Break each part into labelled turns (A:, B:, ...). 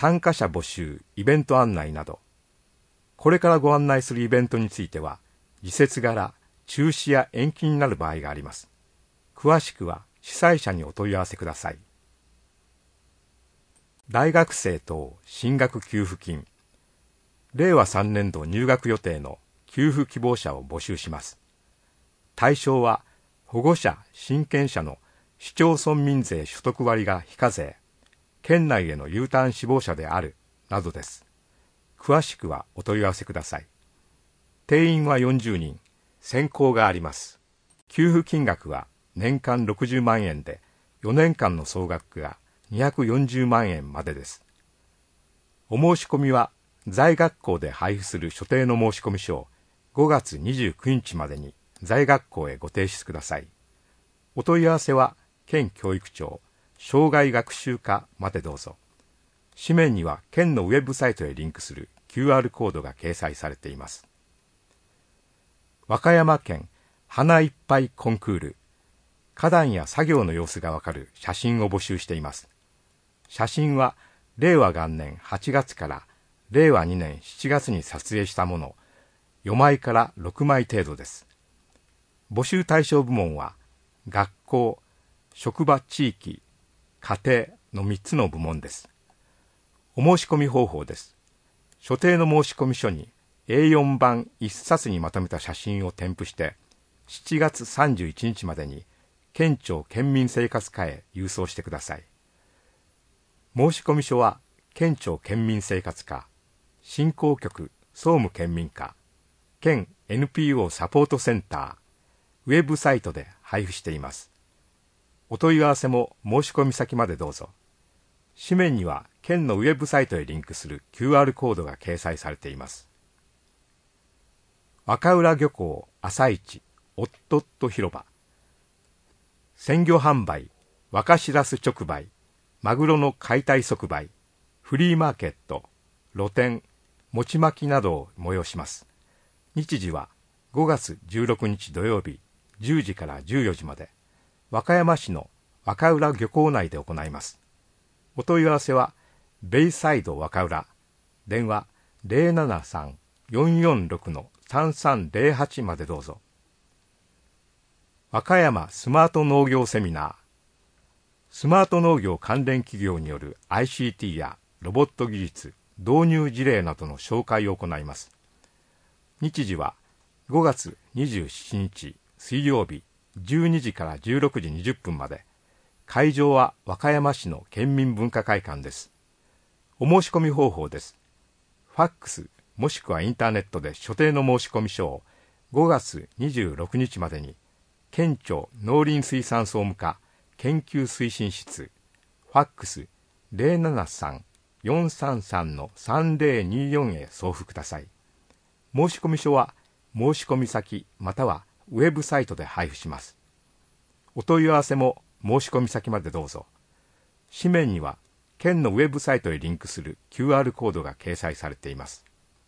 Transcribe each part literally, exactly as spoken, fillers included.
A: 参加者募集、イベント案内など、これからご案内するイベントについては、時節柄、中止や延期になる場合があります。詳しくは主催者にお問い合わせください。大学生等進学給付金。れいわさんねんど入学予定の給付希望者を募集します。対象は、保護者・親権者の市町村民税所得割が非課税、県内への U ターン志望者である、などです。詳しくはお問い合わせください。定員はよんじゅうにん、選考があります。給付金額は年間ろくじゅうまんえんで、よねんかんの総額がにひゃくよんじゅうまんえんまでです。お申し込みは、在学校で配布する所定の申し込み書をごがつにじゅうくにちまでに在学校へご提出ください。お問い合わせは、県教育庁障害学習課までどうぞ。紙面には県のウェブサイトへリンクする キューアール コードが掲載されています。和歌山県花いっぱいコンクール。花壇や作業の様子がわかる写真を募集しています。写真はれいわがんねんはちがつかられいわにねんしちがつに撮影したもの、よまいからろくまい程度です。募集対象部門は学校、職場地域、家庭のみっつの部門です。お申し込み方法です。所定の申し込み書に エーよん 版いっさつにまとめた写真を添付してしちがつさんじゅういちにちまでに県庁県民生活課へ郵送してください。申し込み書は県庁県民生活課、振興局総務県民課、県 エヌピーオー サポートセンター、ウェブサイトで配布しています。お問い合わせも申し込み先までどうぞ。紙面には県のウェブサイトへリンクする キューアール コードが掲載されています。若浦漁港朝市おっとっと広場。鮮魚販売、若しらす直売、マグロの解体即売、フリーマーケット、露店、餅巻きなどを催します。日時はごがつじゅうろくにち土曜日じゅうじからじゅうよじまで、和歌山市の若浦漁港内で行います。お問い合わせは、ベイサイド若浦、電話 ゼロななさん よんよんろく さんさんゼロはち までどうぞ。和歌山スマート農業セミナー。スマート農業関連企業による アイシーティー やロボット技術、導入事例などの紹介を行います。日時はごがつにじゅうしちにち水曜日じゅうにじからじゅうろくじにじゅっぷんまで。会場は和歌山市の県民文化会館です。お申し込み方法です。ファックスもしくはインターネットで所定の申し込み書をごがつにじゅうろくにちまでに県庁農林水産総務課研究推進室、ファックス ゼロななさん よんさんさん さんゼロによん へ送付ください。申し込み書は申し込み先またはウェブサイトで配布します。お問い合わせも申し込み先までどうぞ。紙面には県のウェブサイトへリンクする キューアール コードが掲載されています。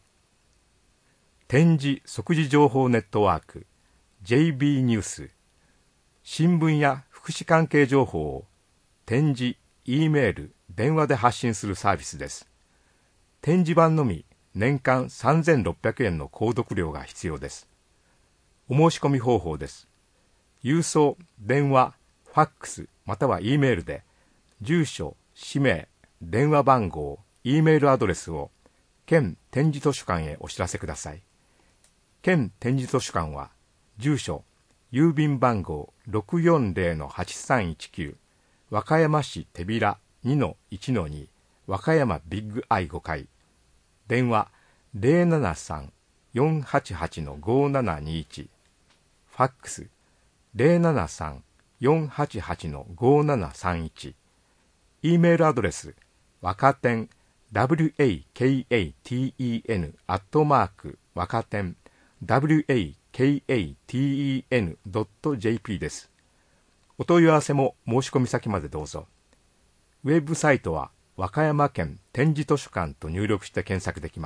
A: 点字即時情報ネットワーク ジェイビー ニュース。新聞や福祉関係情報を点字、E メール、電話で発信するサービスです。点字版のみ年間さんぜんろっぴゃくえんの購読料が必要です。お申し込み方法です。郵送、電話、ファックスまたは E メールで住所、氏名、電話番号、E メールアドレスを県点字図書館へお知らせください。県点字図書館は住所、郵便番号 ろくよんゼロ はちさんいちきゅう 和歌山市手びら にのいちのに 和歌山ビッグアイごかい、電話 ゼロななさん よんはちはち ごななにいち、ファックス ゼロななさん よんはちはち ごななさんいち、E メールアドレスわかてん ワカテン アットマーク わかてん ワカテン ドット ジェーピー です。お問い合わせも申し込み先までどうぞ。ウェブサイトは和歌山県点字図書館と入力して検索できます。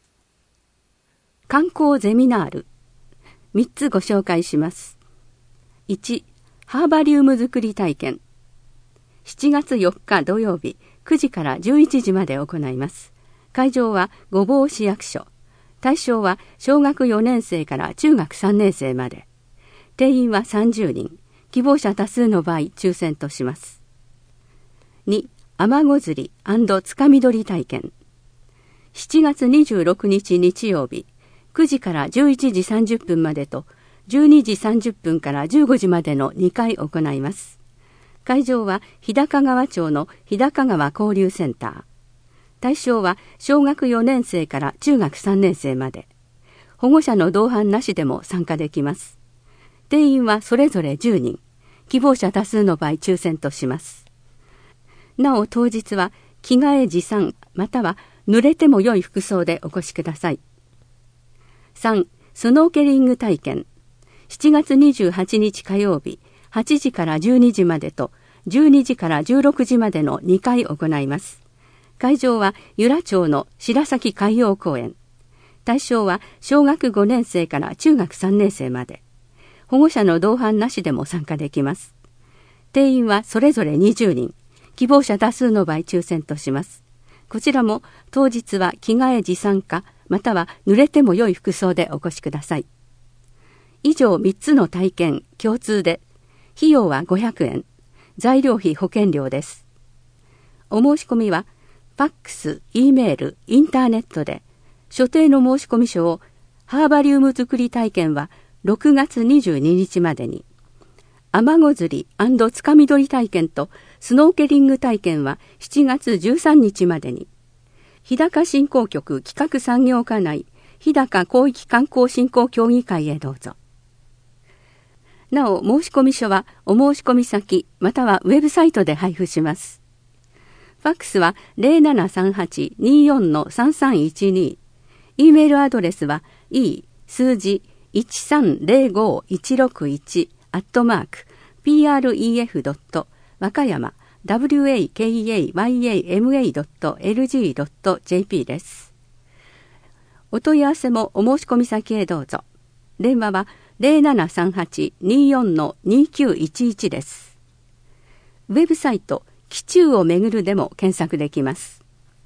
B: 観光ゼミナールみっつご紹介します。いち、ハーバリウム作り体験。しちがつよっか土曜日くじからじゅういちじまで行います。会場は御坊市役所。対象は小学よねん生から中学さんねん生まで。定員はさんじゅうにん。希望者多数の場合抽選とします。に、アマゴ釣り&つかみ取り体験。しちがつにじゅうろくにち日曜日、くじからじゅういちじさんじゅっぷんまでとじゅうにじさんじゅっぷんからじゅうごじまでのにかい行います。会場は日高川町の日高川交流センター。対象は小学よねん生から中学さんねん生まで。保護者の同伴なしでも参加できます。定員はそれぞれじゅうにん。希望者多数の場合抽選とします。なお当日は着替え持参または濡れても良い服装でお越しください。さん. スノーケリング体験。しちがつにじゅうはちにち火曜日、はちじからじゅうにじまでとじゅうにじからじゅうろくじまでのにかい行います。会場は由良町の白崎海洋公園。対象は小学ごねん生から中学さんねん生まで。保護者の同伴なしでも参加できます。定員はそれぞれにじゅうにん。希望者多数の場合抽選とします。こちらも当日は着替え持参かまたは濡れても良い服装でお越しください。以上みっつの体験共通で費用はごひゃくえん、材料費保険料です。お申し込みはファックス、Eメール、インターネットで所定の申込書をハーバリウム作り体験はろくがつにじゅうににちまでに、アマゴ釣り&つかみ取り体験とスノーケリング体験はしちがつじゅうさんにちまでに、日高振興局企画産業課内日高広域観光振興協議会へどうぞ。なお申込書はお申込先またはウェブサイトで配布します。ファックスは ゼロななさんはち にーよん さんさんいちに、E メールアドレスは e 数字いちさんゼロごいちろくいちアットマーク プレフ 和歌山 ワカヤマ エルジー ドット ジェーピー です。お問い合わせもお申し込み先へどうぞ。電話は ゼロななさんはち にーよん にーきゅういちいち です。ウェブサイト紀州をめぐるでも検索できます。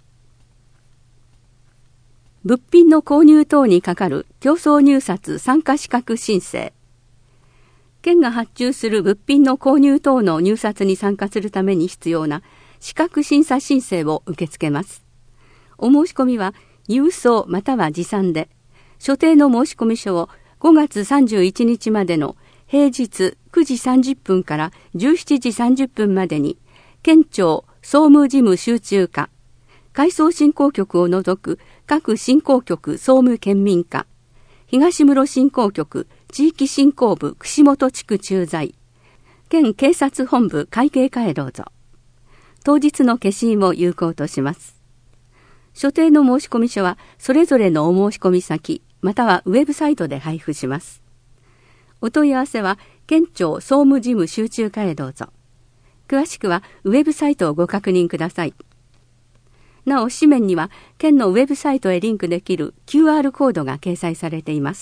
B: 物品の購入等にかかる競争入札参加資格申請。県が発注する物品の購入等の入札に参加するために必要な資格審査申請を受け付けます。お申し込みは郵送または持参で、所定の申込書をごがつさんじゅういちにちまでの平日くじさんじゅっぷんからじゅうしちじさんじゅっぷんまでに、県庁総務事務集中課、改装振興局を除く各振興局総務県民課、東室振興局地域振興部串本地区駐在、県警察本部会計課へどうぞ。当日の消印を有効とします。所定の申込書はそれぞれのお申込先またはウェブサイトで配布します。お問い合わせは県庁総務事務集中課へどうぞ。詳しくはウェブサイトをご確認ください。なお紙面には県のウェブサイトへリンクできる キューアール コードが掲載されています。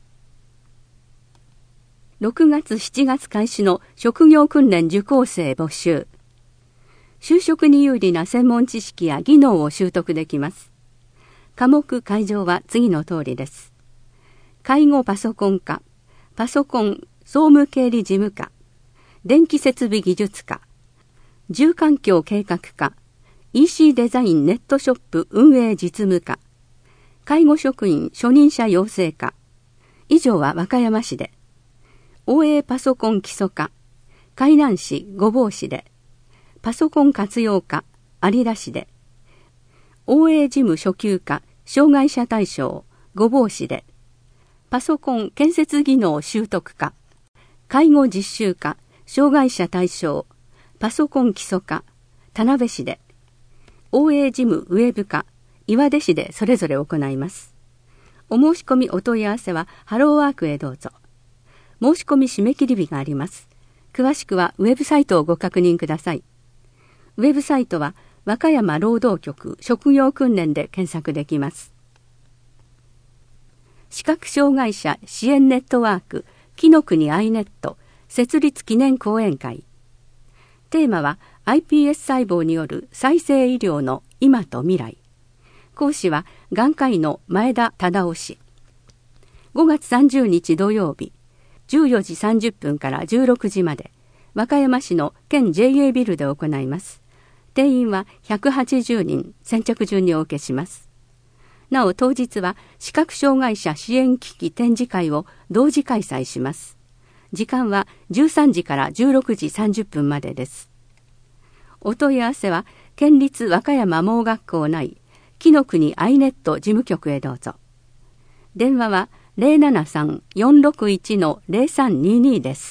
B: ろくがつしちがつ開始の職業訓練受講生募集。就職に有利な専門知識や技能を習得できます。科目会場は次の通りです。介護パソコン科、パソコン総務経理事務課、電気設備技術課、住環境計画課、イーシー デザインネットショップ運営実務課、介護職員初任者養成課。以上は和歌山市で。オーエー パソコン基礎課、海南市御坊市で。パソコン活用課、有田市で。オーエー 事務初級課、障害者対象、御坊市で。パソコン建設技能習得課、介護実習課、障害者対象、パソコン基礎課、田辺市で。オーエー 事務ウェブ課、岩出市でそれぞれ行います。お申し込みお問い合わせはハローワークへどうぞ。申し込み締め切り日があります。詳しくはウェブサイトをご確認ください。ウェブサイトは和歌山労働局職業訓練で検索できます。視覚障害者支援ネットワーク紀の国アイネット設立記念講演会。テーマはアイピーエス 細胞による再生医療の今と未来。講師は眼科医の前田忠夫氏。ごがつさんじゅうにち土曜日、じゅうよじさんじゅっぷんからじゅうろくじまで、和歌山市の県 ジェイエー ビルで行います。定員はひゃくはちじゅうにん、先着順にお受けします。なお当日は視覚障害者支援機器展示会を同時開催します。時間はじゅうさんじからじゅうろくじさんじゅっぷんまでです。お問い合わせは県立和歌山盲学校内木の国アイネット事務局へどうぞ。電話は ゼロななさん よんろくいち ゼロさんにに です。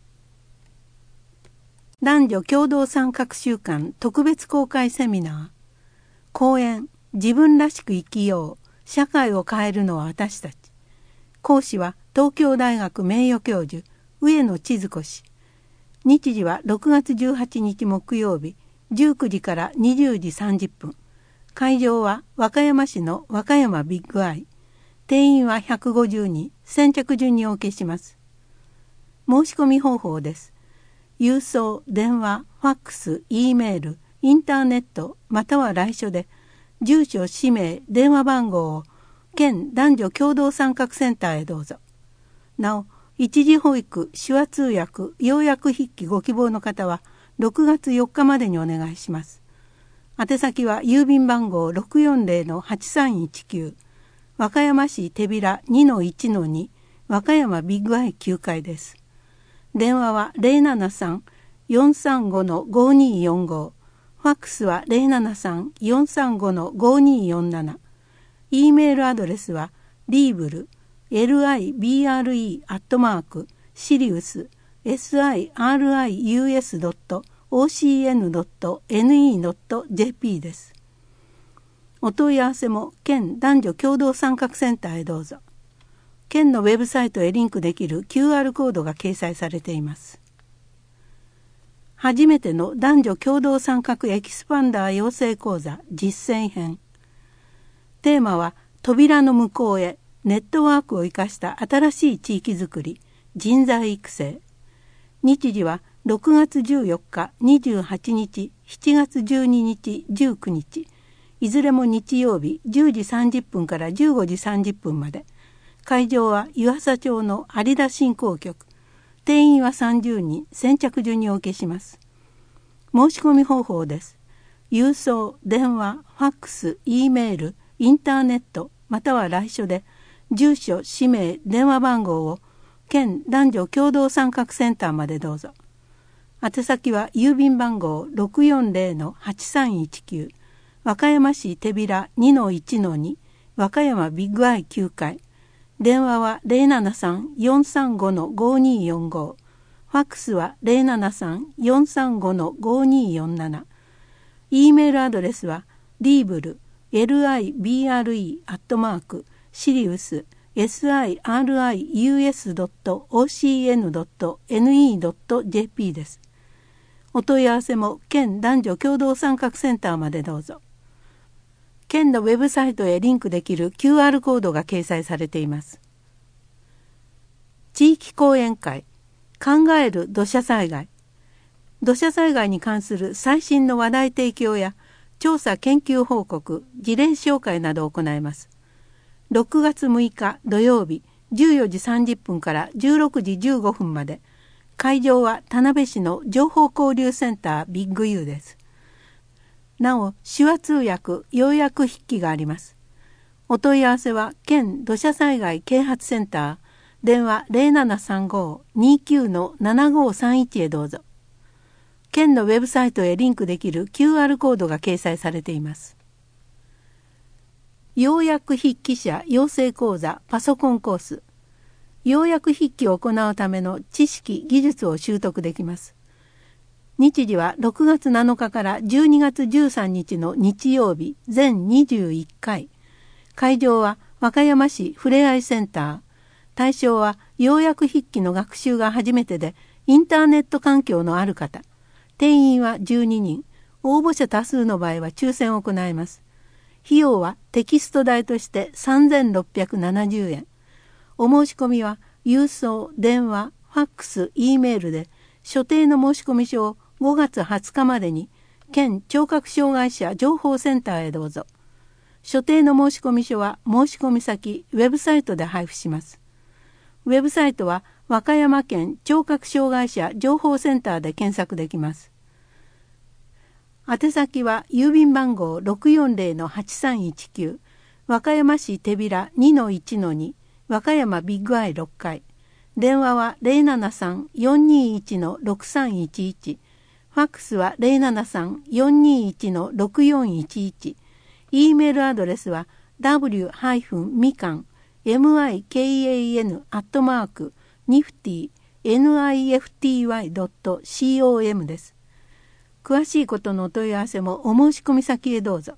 C: 男女共同参画週間特別公開セミナー。講演、自分らしく生きよう、社会を変えるのは私たち。講師は東京大学名誉教授上野千鶴子氏。日時はろくがつじゅうはちにち木曜日、じゅうくじからにじゅうじさんじゅっぷん。会場は和歌山市の和歌山ビッグアイ。定員はひゃくごじゅうにん、先着順にお受けします。申し込み方法です。郵送、電話、ファックス、Eメール、インターネットまたは来所で住所、氏名、電話番号を県男女共同参画センターへどうぞ。なお、一時保育、手話通訳、要約筆記ご希望の方はろくがつよっかまでにお願いします。宛先は郵便番号 ろくよんぜろ はちさんいちきゅう 和歌山市手びら にのいちのに 和歌山ビッグアイきゅうかいです。電話は ゼロななさん よんさんご ごにーよんご、ファックスは ゼロななさん よんさんご ごにーよんなな、Eメールアドレスは リーブル エルアイビーアールイー アットマーク シリウス エスアイアールアイユーエス ドット オーシーエヌ ドット エヌイー ドット ジェーピー です。お問い合わせも県男女共同参画センターへどうぞ。県のウェブサイトへリンクできる キューアール コードが掲載されています。初めての男女共同参画エキスパンダー養成講座実践編。テーマは扉の向こうへ、ネットワークを生かした新しい地域づくり、人材育成。日時はろくがつじゅうよっか、にじゅうはちにち、しちがつじゅうににち、じゅうくにち、いずれも日曜日じゅうじさんじゅっぷんからじゅうごじさんじゅっぷんまで。会場は湯浅町の有田振興局。定員はさんじゅうにん、先着順にお受けします。申し込み方法です。郵送、電話、ファックス、Eメール、インターネットまたは来所で住所、氏名、電話番号を県男女共同参画センターまでどうぞ。宛先は郵便番号 ろくよんぜろ はちさんいちきゅう 和歌山市手びら にのいちのに 和歌山ビッグアイきゅうかい。電話は ゼロななさん よんさんご ごにーよんご、ファックスは ゼロななさん よんさんご ごにーよんなな、Eメールアドレスはリーブル エルアイビーアールイー アットマーク シリウス エスアイアールアイユーエス ドット オーシーエヌ ドット エヌイー ドット ジェーピー です。お問い合わせも県男女共同参画センターまでどうぞ。県のウェブサイトへリンクできる キューアール コードが掲載されています。地域講演会、考える土砂災害。土砂災害に関する最新の話題提供や調査研究報告、事例紹介などを行います。ろくがつむいか土曜日じゅうよじさんじゅっぷんからじゅうろくじじゅうごふんまで。会場は田辺市の情報交流センタービッグ U です。なお、手話通訳、要約筆記があります。お問い合わせは県土砂災害啓発センター、電話 ゼロななさんご にきゅう ななごさんいち へどうぞ。県のウェブサイトへリンクできる キューアール コードが掲載されています。要約筆記者養成講座パソコンコース。要約筆記を行うための知識・技術を習得できます。日時はろくがつなのかからじゅうにがつじゅうさんにちの日曜日全にじゅういっかい。会場は和歌山市ふれあいセンター。対象は要約筆記の学習が初めてでインターネット環境のある方。定員はじゅうににん。応募者多数の場合は抽選を行います。費用はテキスト代としてさんぜんろっぴゃくななじゅうえん。お申し込みは郵送、電話、ファックス、Eメールで所定の申し込み書をごがつはつかまでに県聴覚障害者情報センターへどうぞ。所定の申込書は申込先ウェブサイトで配布します。ウェブサイトは和歌山県聴覚障害者情報センターで検索できます。宛先は郵便番号 ろくよんぜろのはちさんいちきゅう 和歌山市手びら にのいちのに 和歌山ビッグアイろっかい、電話は ゼロななさん よんにいちのろくさんいちいち、ファックスは ゼロななさん よんにいちのろくよんいちいち、E メールアドレスは ダブリュー みかん mikan アットマーク ニフティ ニフティワイ ドット コム です。詳しいことのお問い合わせもお申し込み先へどうぞ。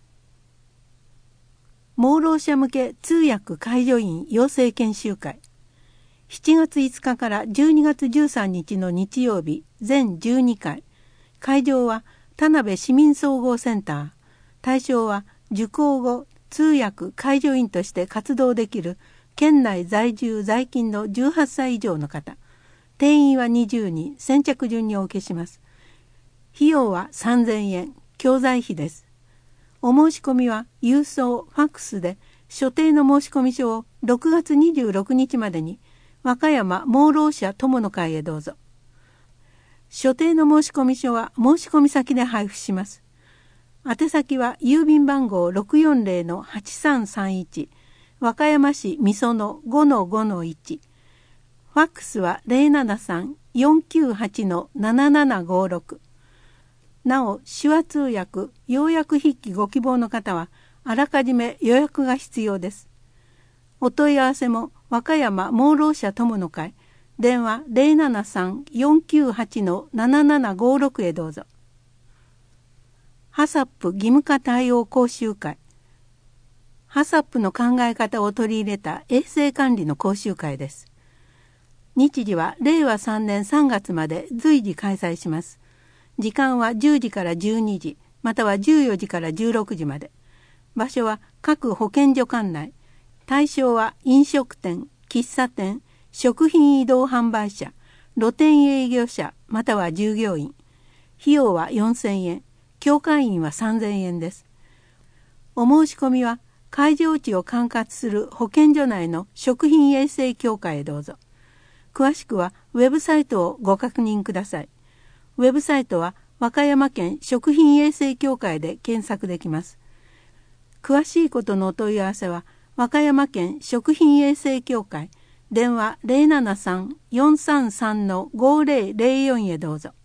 C: 盲ろう者向け通訳介助員養成研修会、しちがついつかからじゅうにがつじゅうさんにちの日曜日全じゅうにかい、会場は田辺市民総合センター。対象は受講後通訳介助員として活動できる県内在住在勤のじゅうはっさい以上の方。定員はにじゅうにん、先着順にお受けします。費用はさんぜんえん、教材費です。お申し込みは郵送、ファックスで所定の申込書をろくがつにじゅうろくにちまでに和歌山盲ろう者友の会へどうぞ。所定の申込書は申込先で配布します。宛先は郵便番号 ろくよんぜろのはちさんさんいち 和歌山市みその ごのごのいち、ファックスは ゼロななさん よんきゅうはちのななななごろく。なお手話通訳要約筆記ご希望の方はあらかじめ予約が必要です。お問い合わせも和歌山盲ろう者友の会、電話 ゼロななさん よんきゅうはちのななななごろく へどうぞ。ハサップ義務化対応講習会、ハサップの考え方を取り入れた衛生管理の講習会です。日時はれいわさんねんさんがつまで随時開催します。時間はじゅうじからじゅうにじ、またはじゅうよじからじゅうろくじまで。場所は各保健所管内。対象は飲食店、喫茶店、食品移動販売者、露店営業者、または従業員。費用はよんせんえん、教会員はさんぜんえんです。お申し込みは会場地を管轄する保健所内の食品衛生協会へどうぞ。詳しくはウェブサイトをご確認ください。ウェブサイトは和歌山県食品衛生協会で検索できます。詳しいことのお問い合わせは和歌山県食品衛生協会、電話 ゼロななさん よんさんさんのごぜろぜろよん へどうぞ。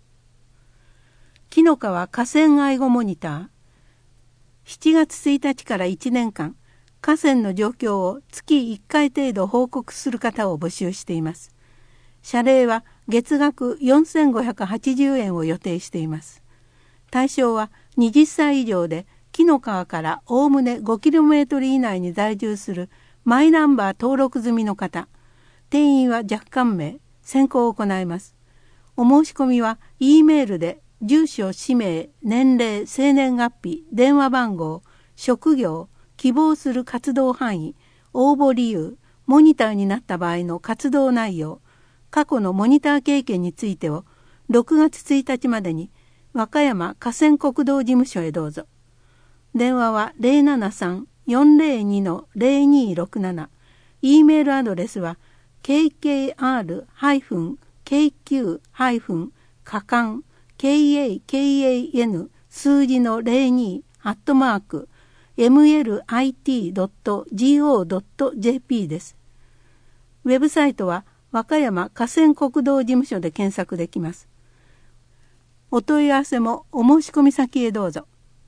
C: 紀の川河川愛護モニター、しちがつついたちからいちねんかん、河川の状況を月いっかい程度報告する方を募集しています。謝礼は月額よんせんごひゃくはちじゅうえんを予定しています。対象ははたち以上で紀の川からおおむね ごキロメートル 以内に在住するマイナンバー登録済みの方。定員は若干名、選考を行います。お申し込みは E メールで住所、氏名、年齢、生年月日、電話番号、職業、希望する活動範囲、応募理由、モニターになった場合の活動内容、過去のモニター経験についてをろくがつついたちまでに和歌山河川国道事務所へどうぞ。電話は ゼロななさん よんぜろにのぜろにろくなな、E メールアドレスは ケーケーアール ケーキュー かかん kan 数字のぜろにアットマーク エムエルアイティードットジーオードットジェーピー です。ウェブサイトは和歌山河川国道事務所で検索できます。お問い合わせもお申し込み先へどうぞ。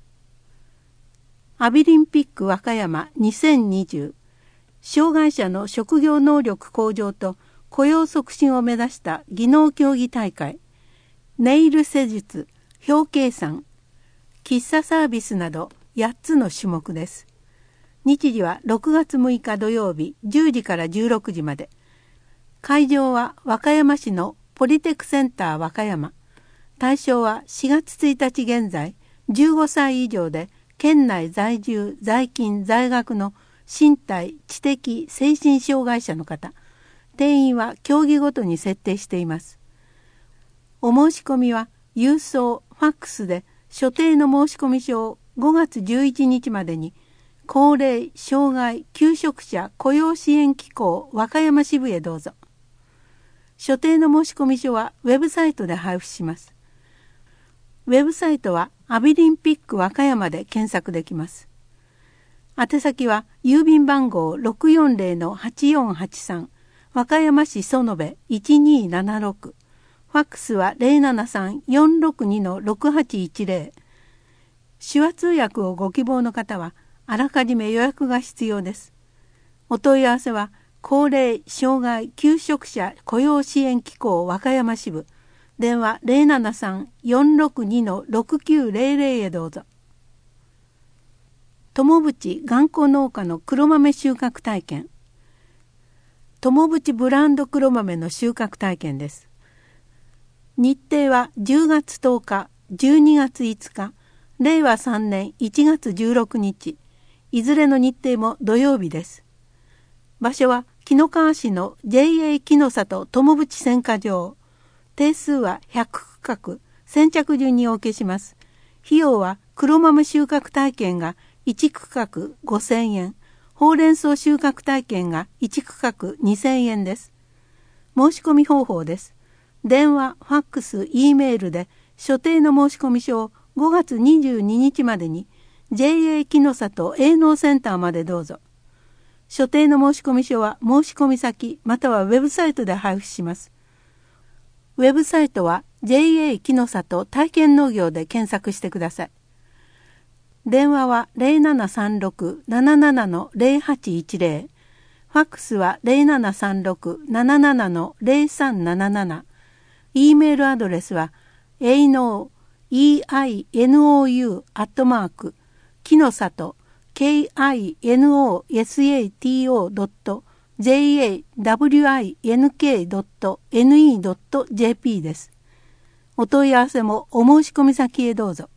C: アビリンピック和歌山にせんにじゅう、障害者の職業能力向上と雇用促進を目指した技能競技大会、ネイル施術、表計算、喫茶サービスなどやっつの種目です。日時はろくがつむいか土曜日じゅうじからじゅうろくじまで。会場は和歌山市のポリテクセンター和歌山。対象はしがつついたち現在じゅうごさい以上で県内在住在勤在学の身体知的精神障害者の方。定員は競技ごとに設定しています。お申し込みは郵送、ファックスで所定の申込書をごがつじゅういちにちまでに高齢、障害、求職者雇用支援機構和歌山支部へどうぞ。所定の申込書はウェブサイトで配布します。ウェブサイトはアビリンピック和歌山で検索できます。宛先は郵便番号 ろくよんぜろのはちよんはちさん 和歌山市園部いちにーななろく、ファックスは ゼロななさん よんろくにのろくはちいちゼロ。手話通訳をご希望の方はあらかじめ予約が必要です。お問い合わせは高齢、障害、求職者雇用支援機構和歌山支部、電話 ゼロななさん よんろくにのろくきゅうゼロゼロ へどうぞ。友淵頑固農家の黒豆収穫体験。友淵ブランド黒豆の収穫体験です。日程はじゅうがつとおか、じゅうにがついつか、れいわさんねんいちがつじゅうろくにち、いずれの日程も土曜日です。場所は紀の川市の ジェイエー 木の里友淵選果場。定数はひゃくくかく、先着順にお受けします。費用は黒豆収穫体験がいちくかくごせんえん、ほうれん草収穫体験がいちくかくにせんえんです。申し込み方法です。電話、ファックス、Eメールで所定の申込書をごがつにじゅうににちまでに ジェイエー 木の里営農センターまでどうぞ。所定の申込書は申込先またはウェブサイトで配布します。ウェブサイトは ジェイエー 木の里体験農業で検索してください。電話は ゼロななさんろく ななななのゼロはちいちゼロ、ファックスは ゼロななさんろく ななななのゼロさんなななな、Eメールアドレスは エイノー エーアイエヌオーユー アットマーク木の里 ケーアイエヌオーエスエーティーオー ドット ジェイエーダブリューアイエヌケー ドット エヌイー ドット ジェーピー です。お問い合わせもお申し込み先へどうぞ。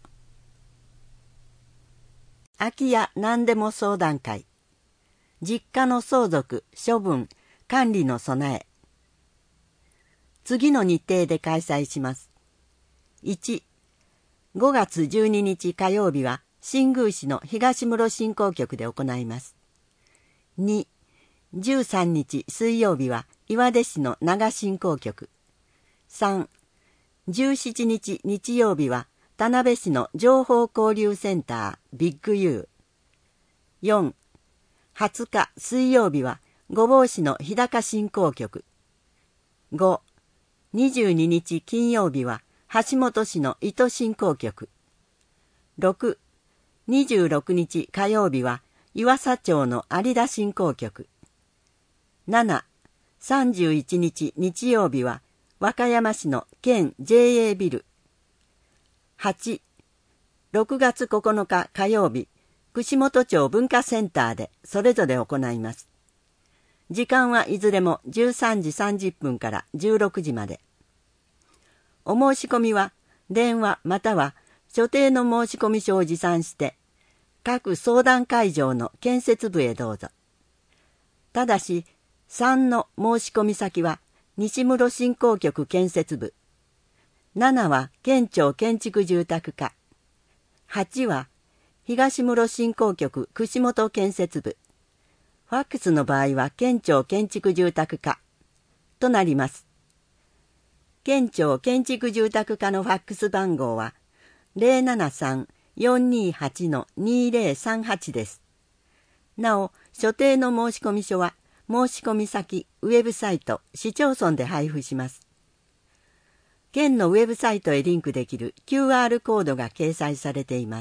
D: 空き家何でも相談会。実家の相続、処分、管理の備え。次の日程で開催します。いち、ごがつじゅうににち火曜日は新宮市の東室振興局で行います。に、じゅうさんにち水曜日は岩出市の長振興局。さん、じゅうしちにち日曜日は田辺市の情報交流センタービッグユー。よん、はつか水曜日は御坊市の日高振興局。ご、にじゅうににち金曜日は橋本市の伊都振興局。ろく、にじゅうろくにち火曜日は湯浅町の有田振興局。なな、さんじゅういちにち日曜日は和歌山市の県 ジェイエー ビル。はち、ろくがつここのか火曜日、串本町文化センターでそれぞれ行います。時間はいずれもじゅうさんじさんじゅっぷんからじゅうろくじまで。お申し込みは電話または所定の申込書を持参して各相談会場の建設部へどうぞ。ただしさんの申込先は西室振興局建設部、ななは県庁建築住宅課、はちは東室振興局串本建設部、ファックスの場合は県庁建築住宅課となります。県庁建築住宅課のファックス番号は ゼロななさん よんにはち のにゼロさんはち です。なお、所定の申込書は申込先、ウェブサイト、市町村で配布します。県のウェブサイトへリンクできる キューアール コードが掲載されています。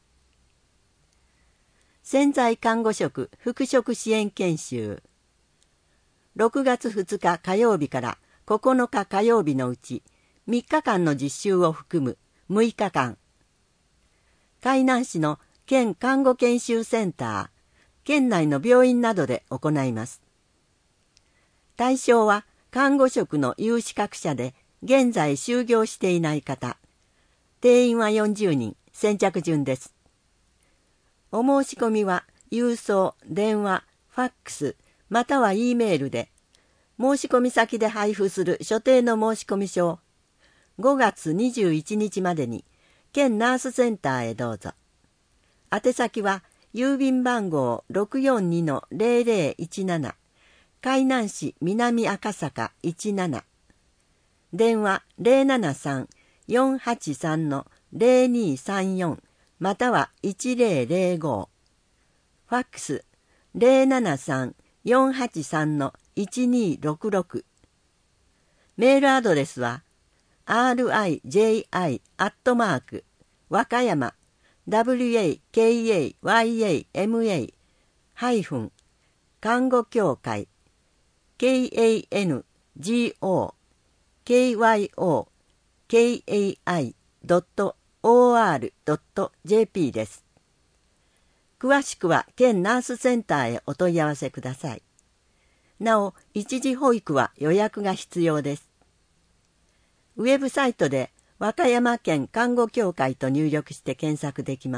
D: 潜在看護職復職支援研修。ろくがつふつか火曜日からここのか火曜日のうちみっかかんの実習を含むむいかかん。海南市の県看護研修センター、県内の病院などで行います。対象は看護職の有資格者で現在就業していない方。定員はよんじゅうにん、先着順です。お申し込みは郵送、電話、ファックス、または E メールで、申し込み先で配布する所定の申込書をごがつにじゅういちにちまでに県ナースセンターへどうぞ。宛先は郵便番号 ろくよんにのゼロゼロいちなな 海南市南赤坂いちなな、電話 ゼロななさん よんはちさん ゼロにさんよん またはいちゼロゼロご、ファックス ゼロななさん よんはちさん いちにろくろく、メールアドレスは アールアイジェイアイ アットマーク和歌山 ダブリューエーケーエーワイエーエムエー ハイフン看護協会 ケーエーエヌジーオーケーワイオーケーエーアイドットオーアールドットジェーピー です。詳しくは県ナースセンターへお問い合わせください。なお、一時保育は予約が必要です。ウェブサイトで和歌山県看護協会と入力して検索できます。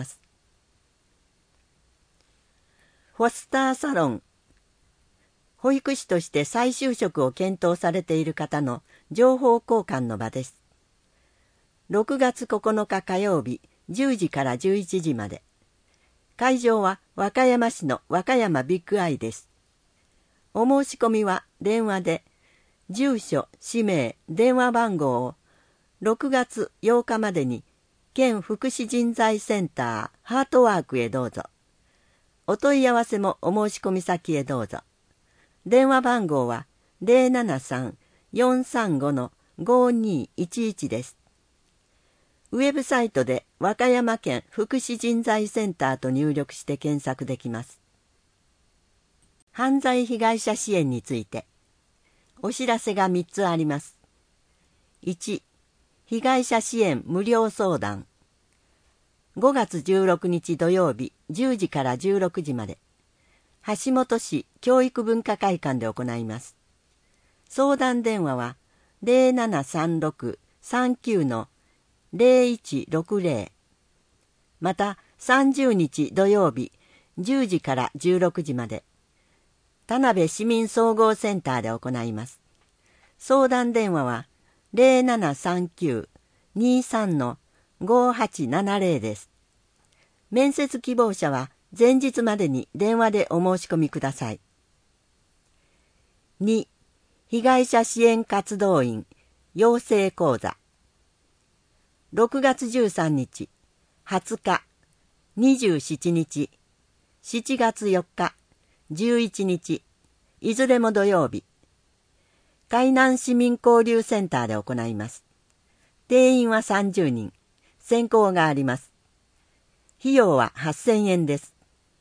D: フォスターサロン、保育士として再就職を検討されている方の情報交換の場です。ろくがつここのか火曜日じゅうじからじゅういちじまで。会場は和歌山市の和歌山ビッグアイです。お申し込みは電話で、住所、氏名、電話番号をろくがつようかまでに県福祉人材センターハートワークへどうぞ。お問い合わせもお申し込み先へどうぞ。電話番号は ゼロななさん よんさんご ごにいちいち です。ウェブサイトで和歌山県福祉人材センターと入力して検索できます。犯罪被害者支援についてお知らせがみっつあります。いち、被害者支援無料相談。ごがつじゅうろくにち土曜日じゅうじからじゅうろくじまで、橋本市教育文化会館で行います。相談電話は ゼロななさんろく さんきゅう ゼロいちろくゼロ、またさんじゅうにち土曜日じゅうじからじゅうろくじまで、田辺市民総合センターで行います。相談電話は ゼロななさんきゅう にさん ごはちななゼロ です。面接希望者は前日までに電話でお申し込みください。に、被害者支援活動員養成講座。ろくがつじゅうさんにち、はつか、にじゅうしちにち、しちがつよっか、じゅういちにち、いずれも土曜日、海南市民交流センターで行います。定員はさんじゅうにん、選考があります。費用ははっせんえんです。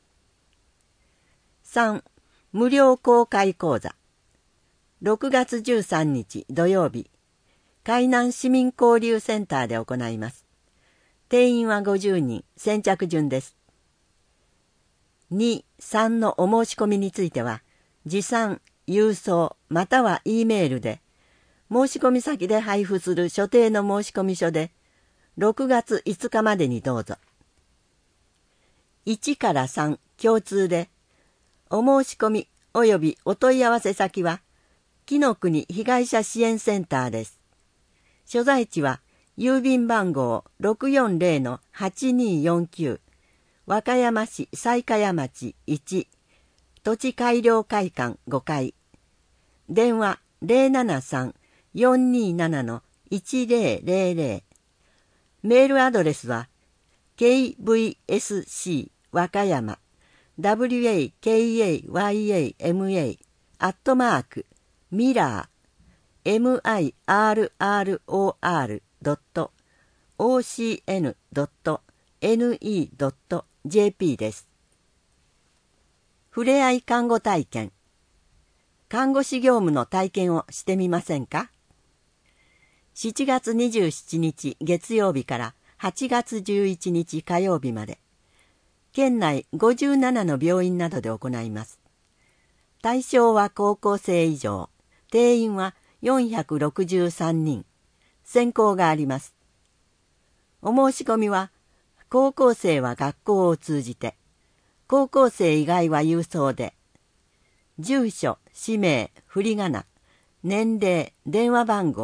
D: さん、無料公開講座。ろくがつじゅうさんにち土曜日、海南市民交流センターで行います。定員はごじゅうにん、先着順です。に、さんのお申し込みについては、持参、郵送、または E メールで、申し込み先で配布する所定の申込書で、ろくがついつかまでにどうぞ。いちからさん共通で、お申し込み及びお問い合わせ先は、紀の国被害者支援センターです。所在地は、郵便番号 ろくよんゼロのはちにーよんきゅう、和歌山市西茅町いち、土地改良会館ごかい、電話 ゼロななさん よんにーなな のいちゼロゼロゼロ、メールアドレスは ケーブイエスシー 和歌山 ダブリューエーケーエーワイエーエムエー アットマークミラー エムアイアールアールオーアール ドット オーシーエヌ ドット エヌイー ドット ジェーピー です。ふれあい看護体験。看護師業務の体験をしてみませんか？しちがつにじゅうしちにち月曜日からはちがつじゅういちにち火曜日まで、県内ごじゅうななの病院などで行います。対象は高校生以上、定員はよんひゃくろくじゅうさんにん、選考があります。お申し込みは、高校生は学校を通じて、高校生以外は郵送で、住所、氏名、振り仮名、年齢、電話番号、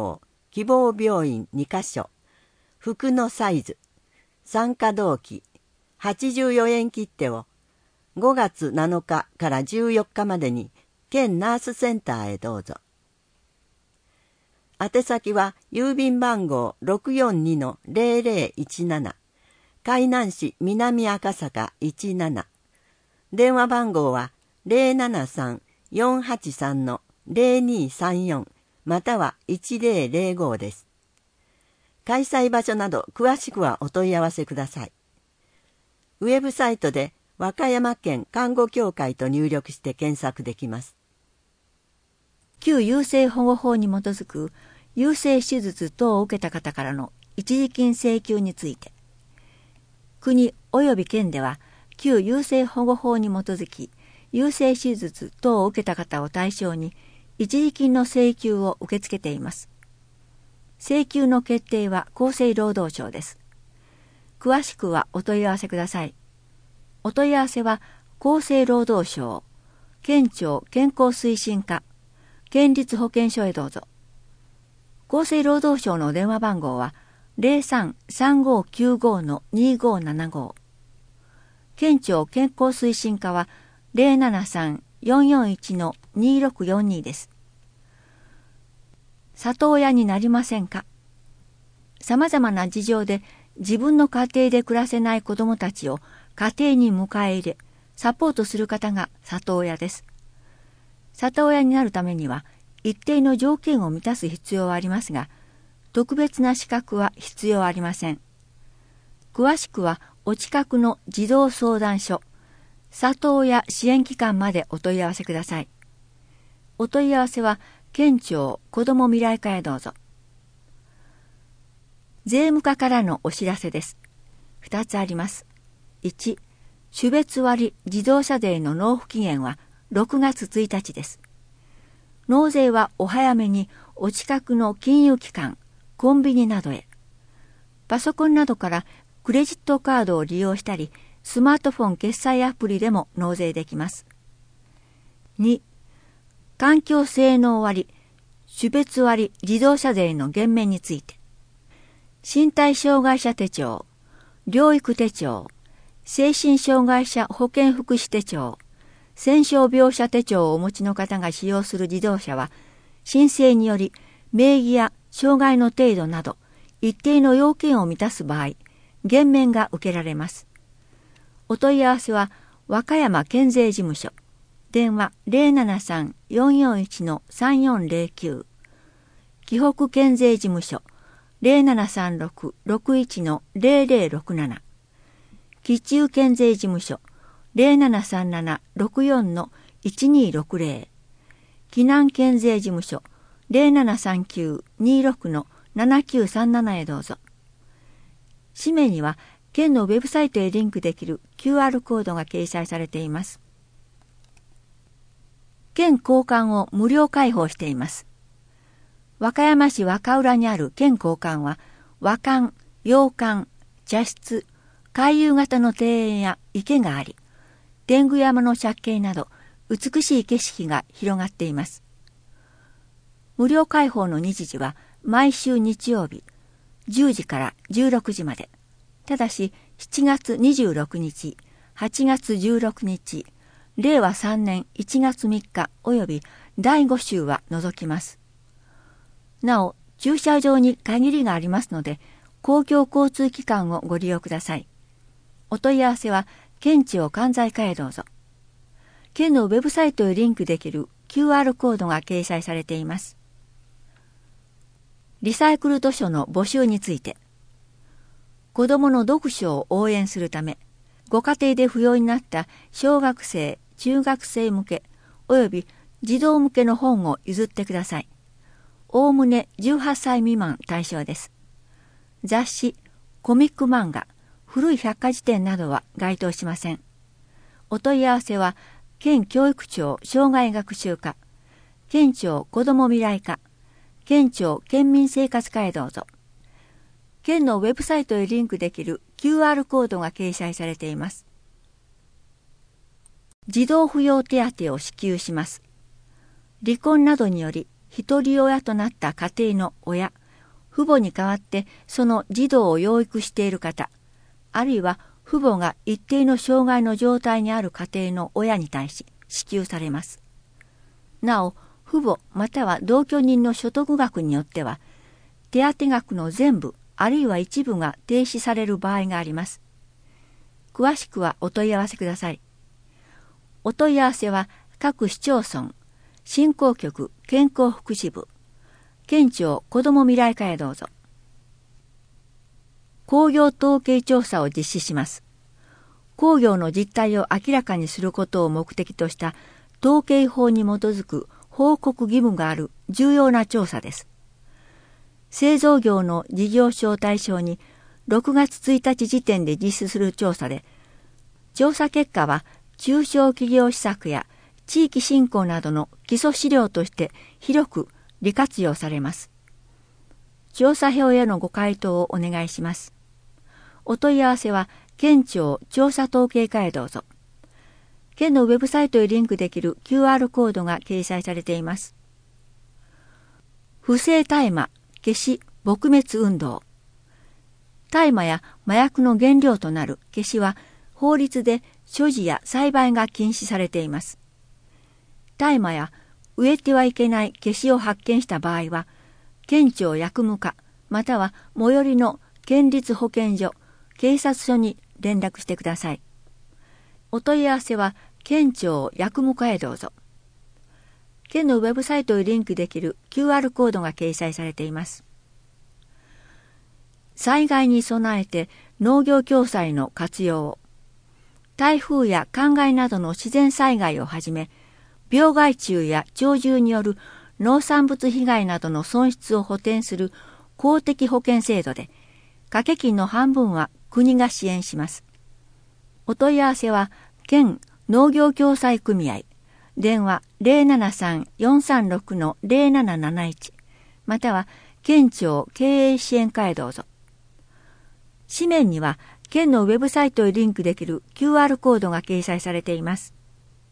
D: 希望病院にかしょ、服のサイズ、参加動機、はちじゅうよえん切手をごがつなのかからじゅうよっかまでに県ナースセンターへどうぞ。宛先は郵便番号 ろくよんにのぜろぜろいちなな、海南市南赤坂いちなな、電話番号は ゼロななさん よんはちさん ゼロにさんよん またはいちぜろぜろごです。開催場所など詳しくはお問い合わせください。ウェブサイトで和歌山県看護協会と入力して検索できます。
E: 旧優生保護法に基づく優生手術等を受けた方からの一時金請求について、国及び県では旧優生保護法に基づき優生手術等を受けた方を対象に一時金の請求を受け付けています。請求の決定は厚生労働省です。詳しくはお問い合わせください。お問い合わせは厚生労働省県庁健康推進課県立保健所へどうぞ。厚生労働省の電話番号は ゼロさん さんごきゅうご のにごななご、県庁健康推進課は ゼロななさん よんよんいち のにろくよんにです。里親になりませんか？さまざまな事情で自分の家庭で暮らせない子どもたちを家庭に迎え入れ、サポートする方が里親です。里親になるためには一定の条件を満たす必要はありますが、特別な資格は必要ありません。詳しくはお近くの児童相談所、里親支援機関までお問い合わせください。お問い合わせは県庁子ども未来課へどうぞ。税務課からのお知らせです。ふたつあります。いち、種別割自動車税の納付期限はろくがつついたちです。納税はお早めにお近くの金融機関、コンビニなどへ。パソコンなどからクレジットカードを利用したり、スマートフォン決済アプリでも納税できます。に、環境性能割、種別割自動車税の減免について、身体障害者手帳、療育手帳、精神障害者保健福祉手帳、戦傷病者手帳をお持ちの方が使用する自動車は、申請により名義や障害の程度など一定の要件を満たす場合、減免が受けられます。お問い合わせは和歌山県税事務所、電話 ゼロななさん よんよんいち のさんよんぜろきゅう、紀北県税事務所ゼロななさんろく ろくいち のぜろぜろろくなな、紀中県税事務所ゼロななさんなな ろくよん のいちにろくぜろ、紀南県税事務所ゼロななさんきゅう にろく のななきゅうさんななへどうぞ。氏名には県のウェブサイトへリンクできる キューアール コードが掲載されています。県公館を無料開放しています。和歌山市和歌浦にある県公館は、和館、洋館、茶室、回遊型の庭園や池があり、天狗山の借景など美しい景色が広がっています。無料開放の日時は毎週日曜日じゅうじからじゅうろくじまで。ただししちがつにじゅうろくにち、はちがつじゅうろくにち、れいわさんねんいちがつみっかおよびだいご週は除きます。なお、駐車場に限りがありますので、公共交通機関をご利用ください。お問い合わせは県庁関西課へどうぞ。県のウェブサイトへリンクできる キューアール コードが掲載されています。リサイクル図書の募集について、子どもの読書を応援するため、ご家庭で不要になった小学生、中学生向けおよび児童向けの本を譲ってください。おおむねじゅうはっさい未満対象です。雑誌、コミック漫画、古い百科事典などは該当しません。お問い合わせは県教育庁障害学習課、県庁子ども未来課、県庁県民生活課へどうぞ。県のウェブサイトへリンクできる キューアール コードが掲載されています。児童扶養手当を支給します。離婚などにより一人親となった家庭の親父母に代わってその児童を養育している方、あるいは父母が一定の障害の状態にある家庭の親に対し支給されます。なお、父母または同居人の所得額によっては、手当額の全部あるいは一部が停止される場合があります。詳しくはお問い合わせください。お問い合わせは各市町村、振興局健康福祉部、県庁子ども未来課へどうぞ。工業統計調査を実施します。工業の実態を明らかにすることを目的とした統計法に基づく報告義務がある重要な調査です。製造業の事業所を対象にろくがつついたち時点で実施する調査で、調査結果は中小企業施策や地域振興などの基礎資料として広く利活用されます。調査票へのご回答をお願いします。お問い合わせは県庁調査統計課へどうぞ。県のウェブサイトへリンクできる キューアール コードが掲載されています。不正大麻消し撲滅運動。大麻や麻薬の原料となる消しは法律で所持や栽培が禁止されています。大麻や植えてはいけない消しを発見した場合は、県庁薬務課または最寄りの県立保健所、警察署に連絡してください。お問い合わせは県庁薬務課へどうぞ。県のウェブサイトへリンクできる キューアール コードが掲載されています。災害に備えて農業共済の活用を。台風や干害などの自然災害をはじめ、病害虫や鳥獣による農産物被害などの損失を補填する公的保険制度で、掛け金の半分は国が支援します。お問い合わせは、県農業共済組合、電話 ゼロななさん よんさんろく ゼロなななないち、または県庁経営支援課へどうぞ。紙面には、県のウェブサイトへリンクできる キューアール コードが掲載されています。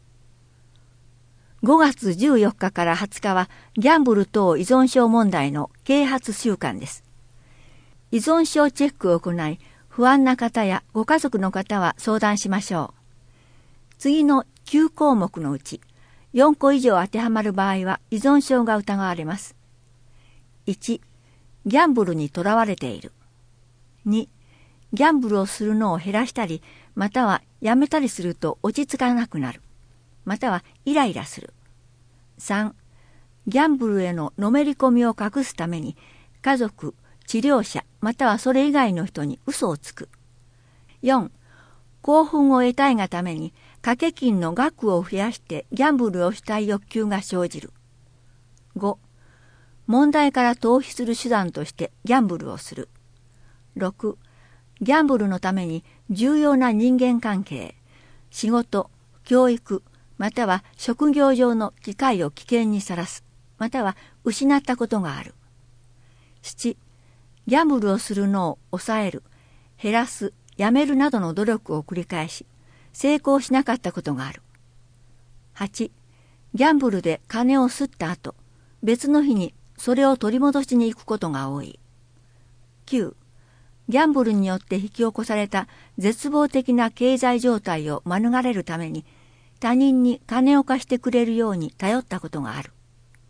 E: ごがつじゅうよっかからはつかはギャンブル等依存症問題の啓発週間です。依存症チェックを行い、不安な方やご家族の方は相談しましょう。次のきゅうこうもくのうちよんこ以上当てはまる場合は依存症が疑われます。いち. ギャンブルにとらわれている。に. ギャンブルをするのを減らしたり、またはやめたりすると落ち着かなくなる。またはイライラする。さん. ギャンブルへののめり込みを隠すために家族、治療者またはそれ以外の人に嘘をつく。よん. 興奮を得たいがために掛け金の額を増やしてギャンブルをしたい欲求が生じる。ご. 問題から逃避する手段としてギャンブルをする。ろく. ギャンブルのために重要な人間関係、仕事、教育、または職業上の機会を危険にさらす、または失ったことがある。なな. ギャンブルをするのを抑える、減らす、やめるなどの努力を繰り返し、成功しなかったことがある。はち. ギャンブルで金を吸った後、別の日にそれを取り戻しに行くことが多い。きゅう. ギャンブルによって引き起こされた絶望的な経済状態を免れるために、他人に金を貸してくれるように頼ったことがある。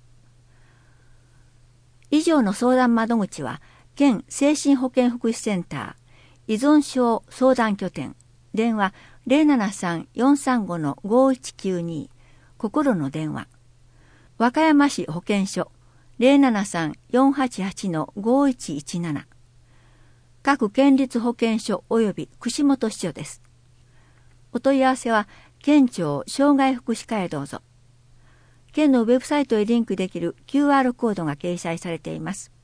E: 以上の相談窓口は、県精神保健福祉センター依存症相談拠点、電話 ゼロななさん よんさんご ごいちきゅうに、心の電話、和歌山市保健所 ゼロななさん よんはちはち ごいちいちなな、各県立保健所及び串本支所です。お問い合わせは県庁障害福祉課へどうぞ。県のウェブサイトへリンクできる キューアール コードが掲載されています。